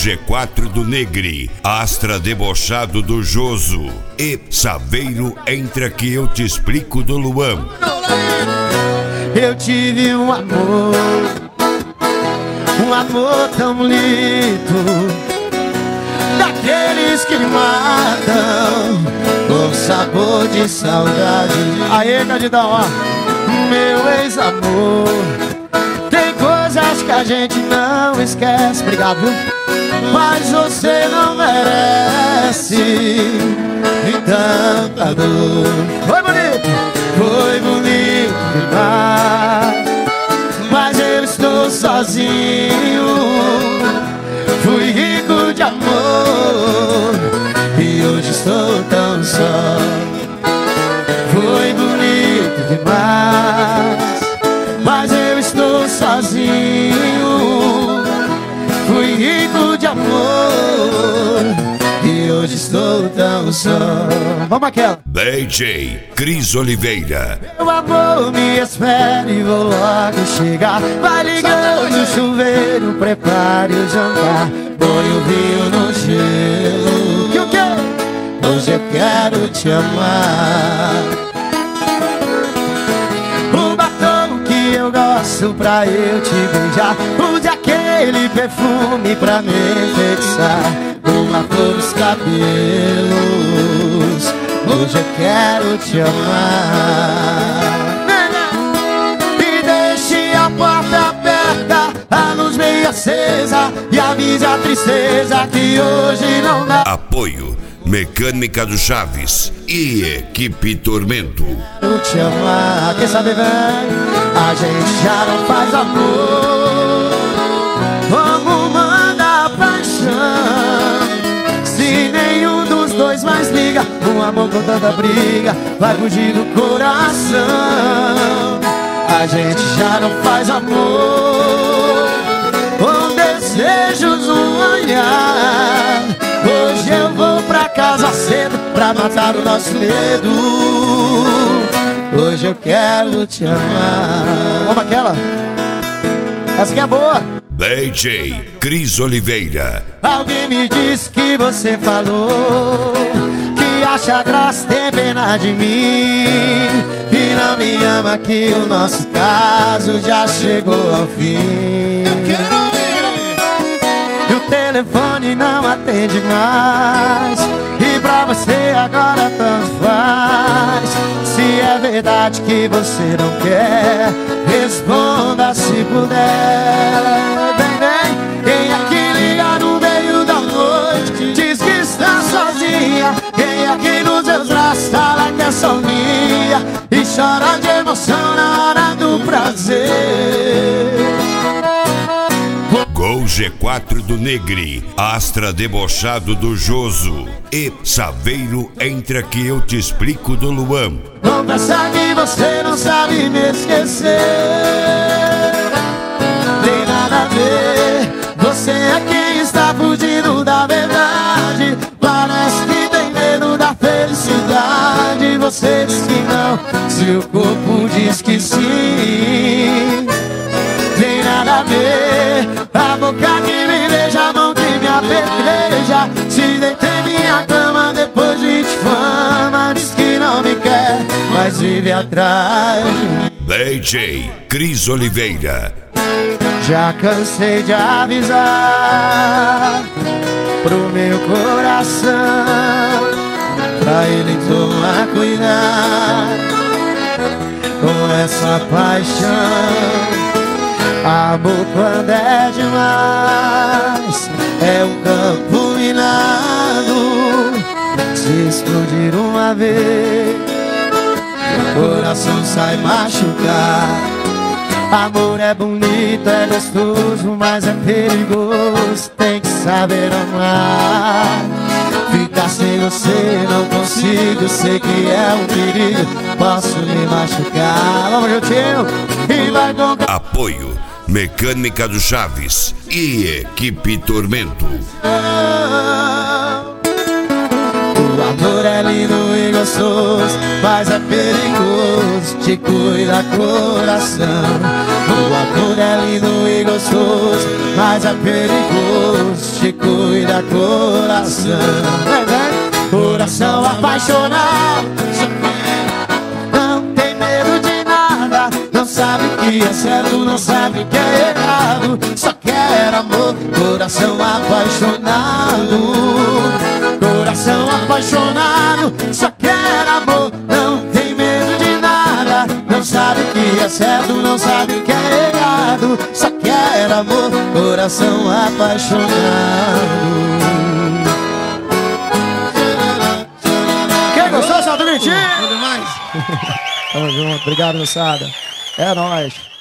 G4 do Negri, Astra debochado do Joso e Saveiro entra que eu te explico do Luan. Eu tive um amor tão bonito, daqueles que matam com sabor de saudade. Aê, Cadidão, ó. Meu ex-amor, tem coisas que a gente não esquece. Obrigado, viu? Mas você não merece tanta dor. Foi bonito, foi bonito demais, mas eu estou sozinho. Fui rico de amor e hoje estou tão só. Foi bonito demais, mas eu estou sozinho. Fui rico de amor e hoje estou tão só. Vamos aquela. DJ Cris Oliveira. Meu amor, me espere e vou logo chegar. Vai ligando o chuveiro, prepare o jantar. Põe o vinho no gelo. Que o quê? Hoje eu quero te amar. O batom que eu gosto pra eu te beijar. Use aquele perfume pra me enfeitiçar. Uma flor nos cabelos. Hoje eu quero te amar. E deixe a porta aberta, a luz meio acesa, e avise a tristeza que hoje não dá. Apoio Mecânica do Chaves e Equipe Tormento. Quero te amar. Quem sabe, vem? A gente já não faz amor como manda a paixão. Se nenhum dos dois mais liga, um amor com tanta briga vai fugir do coração. A gente já não faz amor com desejos no olhar. Hoje eu vou pra casa cedo pra matar o nosso medo. Hoje eu quero te amar. Vamos aquela? Essa aqui é boa. DJ Cris Oliveira. Alguém me disse que você falou que acha graça, tem pena de mim e não me ama, que o nosso caso já chegou ao fim. Eu quero ouvir. E o telefone não atende mais, e pra você agora tanto faz. Se é verdade que você não quer, responda se puder. Quem aqui liga no meio da noite diz que está sozinha. Quem aqui nos seus braços fala que é só minha e chora de emoção na hora do prazer. Gol G4 do Negri, Astra debochado do Joso e Saveiro entra que eu te explico do Luan. Confessa que você não sabe me esquecer. Tem nada a ver, você é quem está fugindo da verdade. Parece que tem medo da felicidade. Você diz que não, seu corpo diz que sim. Tem nada a ver, a boca que me beija, a mão que me apedreja. Se deita em minha cama, depois de te fama. Diz que não me quer, mas vive atrás. DJ Cris Oliveira. Já cansei de avisar pro meu coração, pra ele tomar cuidado com essa paixão. Amor quando é demais é um campo minado. Se explodir uma vez, o coração sai machucado. Amor é bonito, é gostoso, mas é perigoso. Tem que saber amar. Ficar sem você não consigo, sei que é um perigo, posso me machucar. Vamos juntinho e vai com... Apoio Mecânica do Chaves e Equipe Tormento. O O amor é lindo e gostoso, mas é perigoso, te cuida coração. O amor é lindo e gostoso, mas é perigoso, te cuida coração. Coração apaixonado, não tem medo de nada, não sabe o que é certo, não sabe o que é errado, só quer amor. Coração apaixonado, coração apaixonado, só quer amor, não tem medo de nada, não sabe o que é certo, não sabe o que é errado, só quer amor. Coração apaixonado. Gostou, Salto Vitinho? Tamo junto, obrigado, moçada. É nóis.